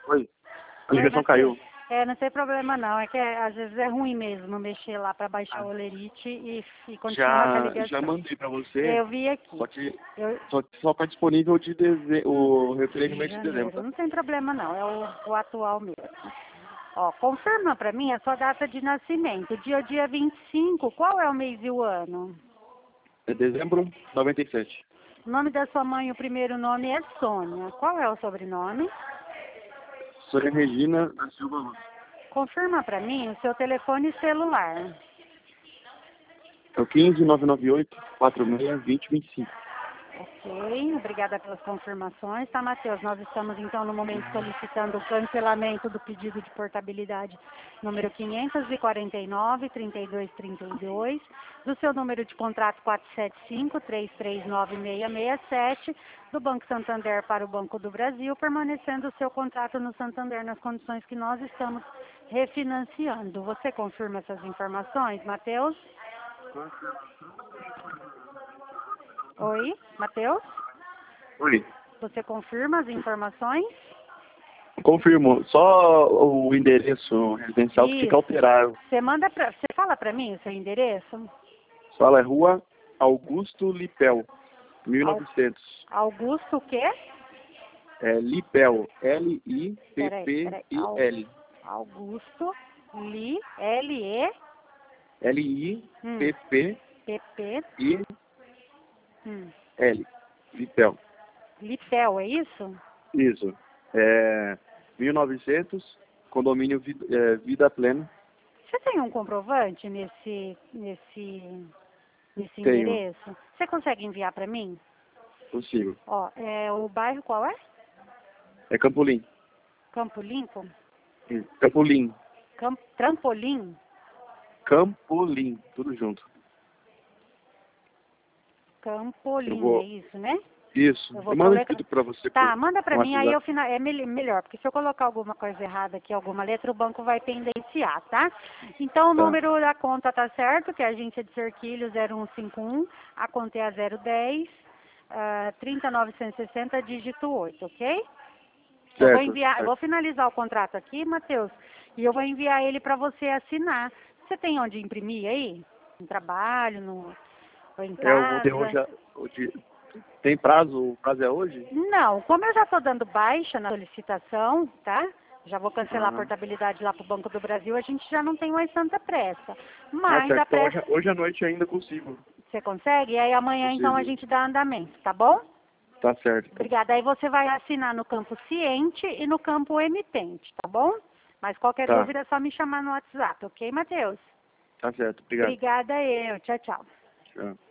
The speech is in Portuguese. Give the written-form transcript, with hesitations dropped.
Oi. A Oi, ligação Matheus. caiu. Não tem problema não, é que às vezes é ruim mesmo mexer lá para baixar o Olerite e continuar com a Já ligação. mandei pra você, Eu vi aqui. só que Eu, só tá disponível o referente de mês de dezembro, janeiro. tá? Não tem problema não, é o atual mesmo. Ó, confirma para mim a sua data de nascimento. Dia 25, qual é o mês e o ano? É dezembro 97. O nome da sua mãe, o primeiro nome é Sônia. Qual é o sobrenome? Sônia Regina da Silva Luz. Confirma para mim o seu telefone celular. É o 15998-46-2025. Ok, obrigada pelas confirmações. Tá, Matheus, nós estamos então no momento solicitando o cancelamento do pedido de portabilidade número 549-3232, do seu número de contrato 475-339-667, do Banco Santander para o Banco do Brasil, permanecendo o seu contrato no Santander nas condições que nós estamos refinanciando. Você confirma essas informações, Matheus? Oi, Matheus? Oi. Você confirma as informações? Confirmo. Só o endereço residencial que fica Isso. alterado. Você fala para mim o seu endereço? Fala, é Rua Augusto Lipel, Au- 1900. Augusto o quê? É Lipel, Peraí. Lippil. Augusto L-E Lippil. P-P Lipel. Lipel, é isso? Isso. É 1900, condomínio Vida Plena. Você tem um comprovante nesse Tenho, endereço? Você consegue enviar para mim? consigo. Ó, o bairro qual é? É Campolim. Campo Limpo? Campolim. Trampolim? Campolim, tudo junto. Campolim, é isso, né? Isso. Eu vou Eu mando soletrar. escrito pra você. Tá, manda pra no mim, aí WhatsApp. é melhor, porque se eu colocar alguma coisa errada aqui, alguma letra, o banco vai pendenciar, tá? Então o Tá. número da conta tá certo, que é a agência de Cerquilho 0151, a conta é a 010, 30960, dígito 8, ok? Eu vou enviar, eu vou finalizar o contrato aqui, Matheus, e eu vou enviar ele para você assinar. Você tem onde imprimir aí? No trabalho, ou em Eu vou ter casa? hoje. Tem prazo? O prazo é hoje? Não, como eu já estou dando baixa na solicitação, tá? Já vou cancelar a Aham. portabilidade lá para o Banco do Brasil, a gente já não tem mais tanta pressa. Ah, Mas certo. a Então pressa, hoje à noite ainda consigo. você consegue? E aí amanhã então a Consigo. gente dá andamento, tá bom? Tá certo. Obrigada. Aí você vai assinar no campo ciente e no campo emitente, tá bom? Mas qualquer Tá. dúvida é só me chamar no WhatsApp, ok, Matheus? Tá certo. Obrigado. Obrigada eu. Tchau, tchau. Tchau.